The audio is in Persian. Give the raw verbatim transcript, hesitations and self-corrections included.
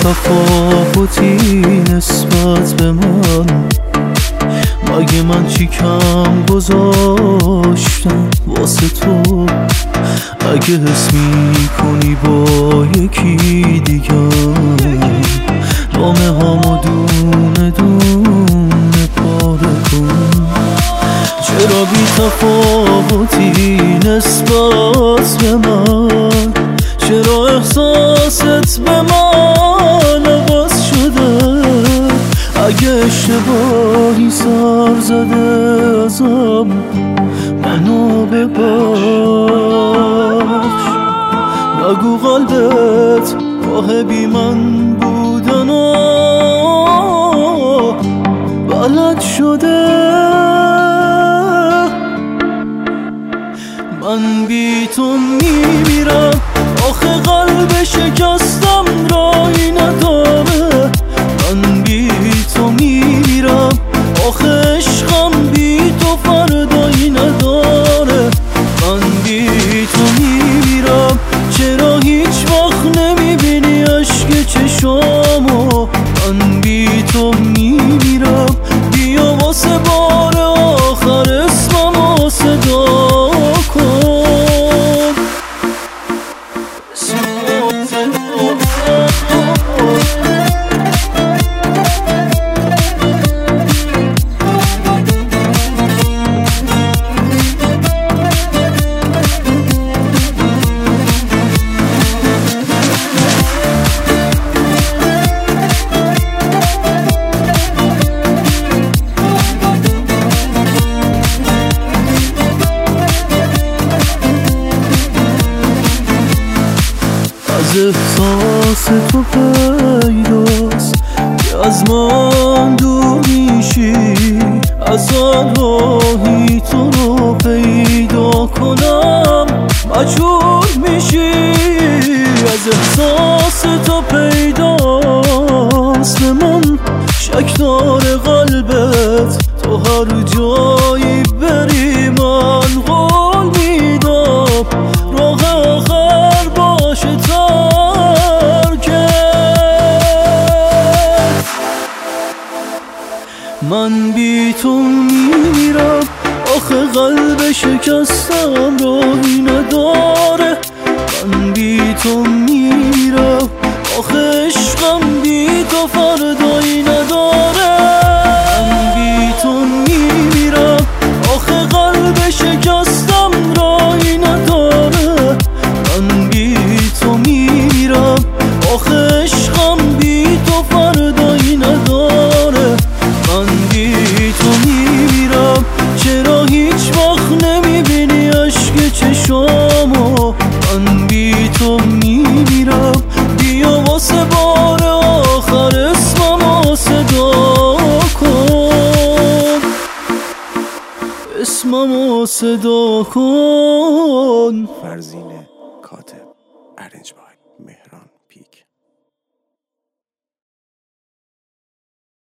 تفاوتی نسبت به من؟ مگه من چی کم گذاشتم واسه تو؟ اگه حس میکنی با یکی دیگر، نامه هامو دونه دونه پاره کن. چرا بی تفاوتی نسبت به من؟ چرا احساست به من عوض شده؟ اگه اشتباهی سر زده ازم منو ببخش. نگو قلبت راه بی من بودن و بلد شده. من بی تو میمیرم، آخه قلب شکستم رایی نداره. من بی تو میمیرم، آخه عشقم بی تو فردایی نداره. من بی تو میمیرم، چرا هیچ وقت نمیبینی عشق چشامو؟ من بی تو میمیرم، بیا واسه بار آخر اسممو صدا کن. از احساس تو پیداست که از من دور میشی. از آن راهی تو رو پیدا کنم مجبور میشی. از احساس تو پیداست به من شک داره قلبت. تو هر جایی بری من قول میدم راه آخر باشه ترکت. من بی تو میمیرم، آخه قلب شکستم راهی نداره. من بی تو میمیرم، آخه عشقم بی تو فردایی نداره. من بی تو میمیرم، آخه قلب شکستم راهی نداره. من بی تو میمیرم، آخه عشقم بی تو فردایی نداره. من بی تو میمیرم، چرا هیچ وقت نمیبینی عشق چشامو؟ من بی تو میمیرم، بیا واسه بار آخر اسممو صدا کن. اسممو صدا کن.